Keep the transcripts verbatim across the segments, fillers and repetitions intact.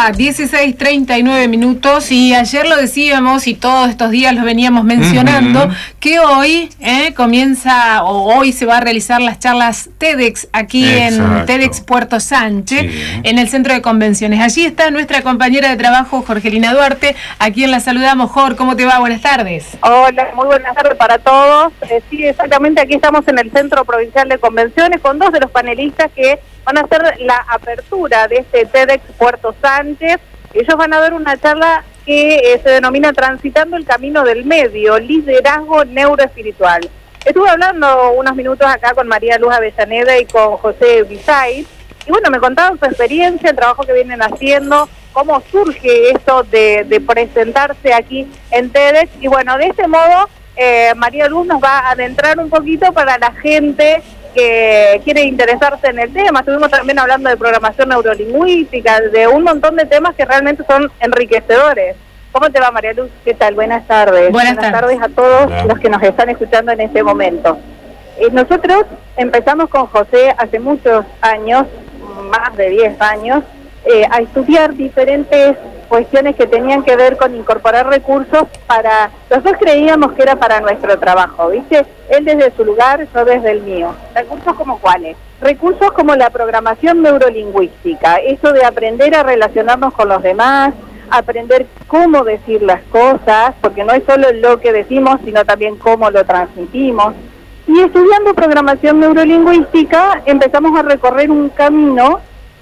hora, dieciséis treinta y nueve minutos, y ayer lo decíamos y todos estos días lo veníamos mencionando, uh-huh. que hoy eh, comienza, o hoy se va a realizar las charlas TEDx aquí Exacto. en TEDx Puerto Sánchez, sí. en el Centro de Convenciones. Allí está nuestra compañera de trabajo, Jorgelina Duarte, a quien la saludamos. Jor, ¿cómo te va? Buenas tardes. Hola, muy buenas tardes para todos. Eh, sí, exactamente, aquí estamos en el Centro Provincial de Convenciones con dos de los panelistas que van a hacer la apertura de este TEDx Puerto Sánchez. Ellos van a dar una charla que eh, se denomina Transitando el Camino del Medio, Liderazgo Neuroespiritual. Estuve hablando unos minutos acá con María Luz Avellaneda y con José Bisay, y bueno, me contaron su experiencia, el trabajo que vienen haciendo, cómo surge esto de, de presentarse aquí en TEDx, y bueno, de este modo eh, María Luz nos va a adentrar un poquito para la gente que quiere interesarse en el tema. Estuvimos también hablando de programación neurolingüística, de un montón de temas que realmente son enriquecedores. ¿Cómo te va, María Luz? ¿Qué tal? Buenas tardes. Buenas, Buenas tardes. tardes a todos Hola. los que nos están escuchando en este momento. Eh, nosotros empezamos con José hace muchos años, más de diez años, eh, a estudiar diferentes cuestiones que tenían que ver con incorporar recursos para... Los dos creíamos que era para nuestro trabajo, ¿viste? Él desde su lugar, yo desde el mío. ¿Recursos como cuáles? Recursos como la programación neurolingüística, eso de aprender a relacionarnos con los demás, aprender cómo decir las cosas, porque no es solo lo que decimos, sino también cómo lo transmitimos. Y estudiando programación neurolingüística empezamos a recorrer un camino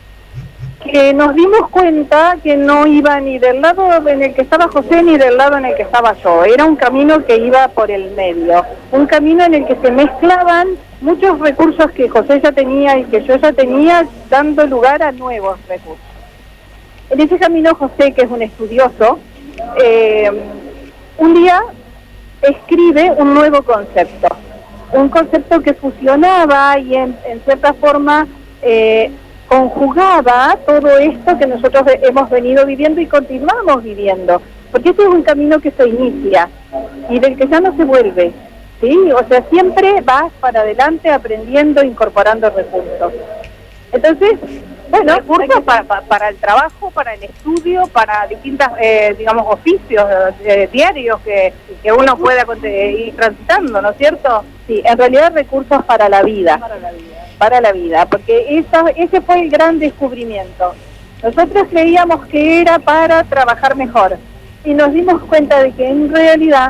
que nos dimos cuenta que no iba ni del lado en el que estaba José ni del lado en el que estaba yo. Era un camino que iba por el medio, un camino en el que se mezclaban muchos recursos que José ya tenía y que yo ya tenía, dando lugar a nuevos recursos. En ese camino José, que es un estudioso, eh, un día escribe un nuevo concepto, un concepto que fusionaba y en, en cierta forma eh, conjugaba todo esto que nosotros hemos venido viviendo y continuamos viviendo, porque este es un camino que se inicia y del que ya no se vuelve, ¿sí? O sea, siempre vas para adelante aprendiendo, incorporando recursos. Entonces, bueno, recursos para, para, para el trabajo, para el estudio, para distintas, eh, digamos, oficios eh, diarios que, que uno pueda ir transitando, ¿no es cierto? Sí, en realidad recursos para la vida. Para la vida. Para la vida, porque esa, ese fue el gran descubrimiento. Nosotros creíamos que era para trabajar mejor y nos dimos cuenta de que en realidad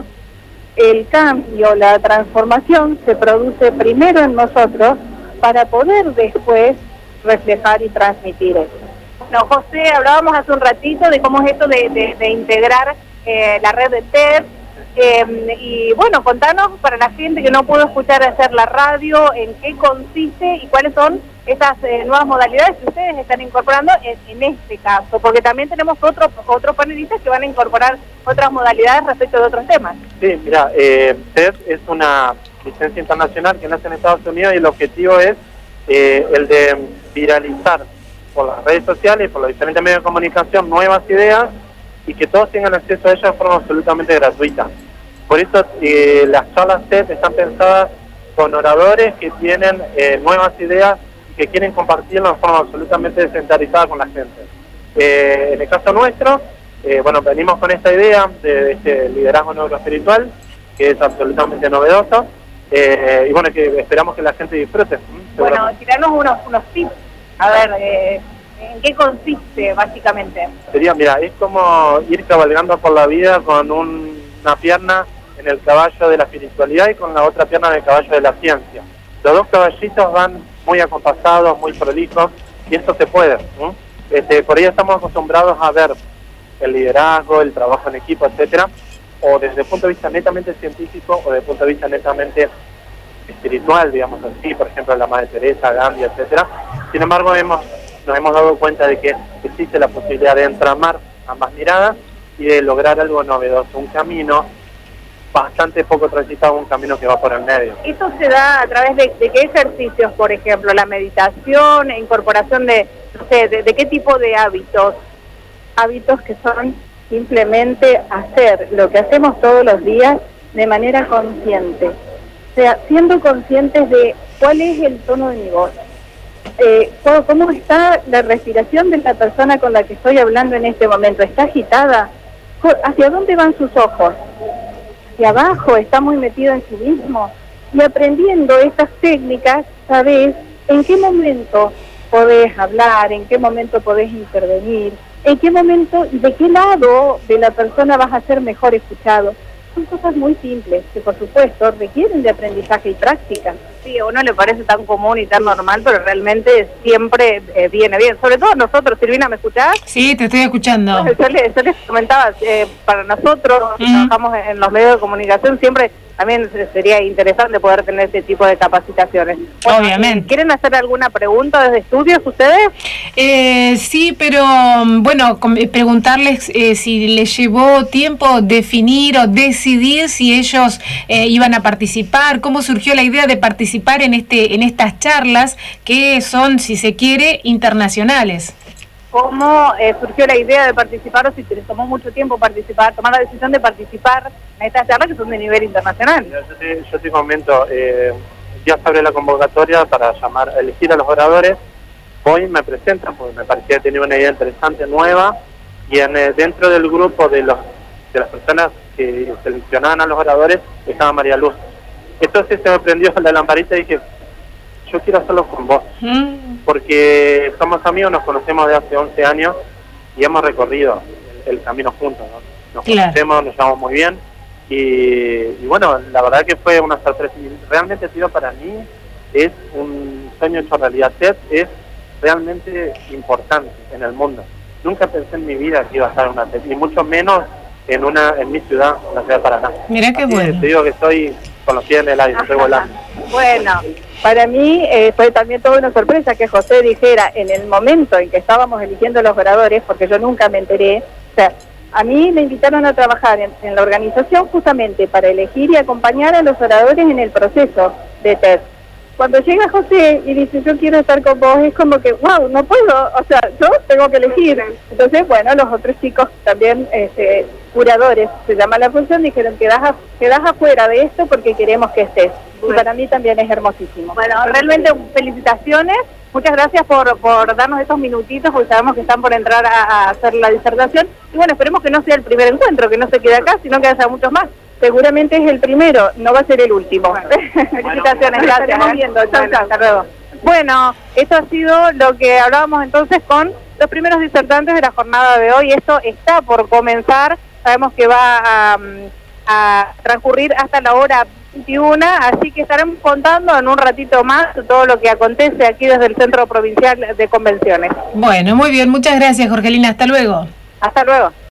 el cambio, la transformación se produce primero en nosotros para poder después reflejar y transmitir eso. Bueno, José, hablábamos hace un ratito de cómo es esto de, de, de integrar eh, la red de TED. Eh, y bueno, contanos para la gente que no pudo escuchar hacer la radio, en qué consiste y cuáles son esas eh, nuevas modalidades que ustedes están incorporando en, en este caso, porque también tenemos otros otros panelistas que van a incorporar otras modalidades respecto de otros temas. Sí, mira, eh, TED es una licencia internacional que nace en Estados Unidos y el objetivo es eh, el de viralizar por las redes sociales, por los diferentes medios de comunicación, nuevas ideas y que todos tengan acceso a ellas de forma absolutamente gratuita. Por eso eh, las charlas TED están pensadas con oradores que tienen eh, nuevas ideas y que quieren compartirlas de forma absolutamente descentralizada con la gente. Eh, en el caso nuestro, eh, bueno, venimos con esta idea de, de este liderazgo neuroespiritual, que es absolutamente novedoso, eh, y bueno, que esperamos que la gente disfrute. Bueno, tiranos unos, unos tips, a ver... Eh... ¿En qué consiste, básicamente? Sería, mira, es como ir cabalgando por la vida con un, una pierna en el caballo de la espiritualidad y con la otra pierna en el caballo de la ciencia. Los dos caballitos van muy acompasados, muy prolijos, y esto se puede, ¿no? Este, por ello estamos acostumbrados a ver el liderazgo, el trabajo en equipo, etcétera, o desde el punto de vista netamente científico o desde el punto de vista netamente espiritual, digamos así, por ejemplo, la Madre Teresa, Gandhi, etcétera. Sin embargo, hemos nos hemos dado cuenta de que existe la posibilidad de entramar ambas miradas y de lograr algo novedoso, un camino bastante poco transitado, un camino que va por el medio. ¿Eso se da a través de, de qué ejercicios, por ejemplo? ¿La meditación, incorporación de, no sé, de, de qué tipo de hábitos? Hábitos que son simplemente hacer lo que hacemos todos los días de manera consciente. O sea, siendo conscientes de cuál es el tono de mi voz, Eh, ¿cómo, ¿Cómo está la respiración de la persona con la que estoy hablando en este momento? ¿Está agitada? ¿Hacia dónde van sus ojos? ¿Hacia abajo? ¿Está muy metido en sí mismo? Y aprendiendo estas técnicas, sabes en qué momento podés hablar, en qué momento podés intervenir, en qué momento y de qué lado de la persona vas a ser mejor escuchado. Son cosas muy simples que, por supuesto, requieren de aprendizaje y práctica. Sí, a uno le parece tan común y tan normal, pero realmente siempre eh, viene bien. Sobre todo nosotros, Silvina, ¿me escuchás? Sí, te estoy escuchando. Yo les, yo les comentaba, eh, para nosotros, que Mm. trabajamos en los medios de comunicación, siempre también sería interesante poder tener este tipo de capacitaciones. Bueno, Obviamente. eh, ¿quieren hacer alguna pregunta desde estudios ustedes? Eh, sí, pero bueno, com- eh, preguntarles eh, si les llevó tiempo definir o decidir si ellos eh, iban a participar, cómo surgió la idea de participar en este en estas charlas que son, si se quiere, internacionales. ¿Cómo eh, surgió la idea de participar o si te les tomó mucho tiempo participar, tomar la decisión de participar en estas charlas que son de nivel internacional? Mira, Yo te, yo te comento, eh, ya se abre la convocatoria para llamar, elegir a los oradores. Hoy me presentan porque me parecía que tenía una idea interesante, nueva, y en, eh, dentro del grupo de los de las personas que seleccionaban a los oradores estaba María Luz. Entonces se me prendió la lamparita y dije, yo quiero hacerlo con vos, Mm. porque somos amigos, nos conocemos de hace once años y hemos recorrido el, el camino juntos, ¿no? Nos Claro. conocemos, nos llevamos muy bien y, y bueno, la verdad que fue una sorpresa y realmente, tío, para mí es un sueño hecho realidad. TED es realmente importante en el mundo. Nunca pensé en mi vida que iba a estar en una TED, y mucho menos en una en mi ciudad, en la ciudad de Paraná. Mirá qué Así que bueno. te digo que estoy con los pies en el aire, estoy volando. Bueno, para mí eh, fue también toda una sorpresa que José dijera en el momento en que estábamos eligiendo los oradores, porque yo nunca me enteré. O sea, a mí me invitaron a trabajar en, en la organización justamente para elegir y acompañar a los oradores en el proceso de TED. Cuando llega José y dice, yo quiero estar con vos, es como que, wow, no puedo, o sea, yo tengo que elegir. Entonces, bueno, los otros chicos también, este, curadores, se llama la función, dijeron, quedás, a, quedás afuera de esto porque queremos que estés. Y para mí también es hermosísimo. Bueno, realmente felicitaciones. Muchas gracias por, por darnos estos minutitos, porque sabemos que están por entrar a, a hacer la disertación. Y bueno, esperemos que no sea el primer encuentro, que no se quede acá, sino que haya muchos más. Seguramente es el primero, no va a ser el último. Felicitaciones, Bueno, gracias. estaremos viendo. Chau, Bueno, chau. hasta luego. Bueno, eso ha sido lo que hablábamos entonces con los primeros disertantes de la jornada de hoy. Esto está por comenzar, sabemos que va a, a transcurrir hasta la hora veintiuna, así que estaremos contando en un ratito más todo lo que acontece aquí desde el Centro Provincial de Convenciones. Bueno, muy bien, muchas gracias, Jorgelina, hasta luego. Hasta luego.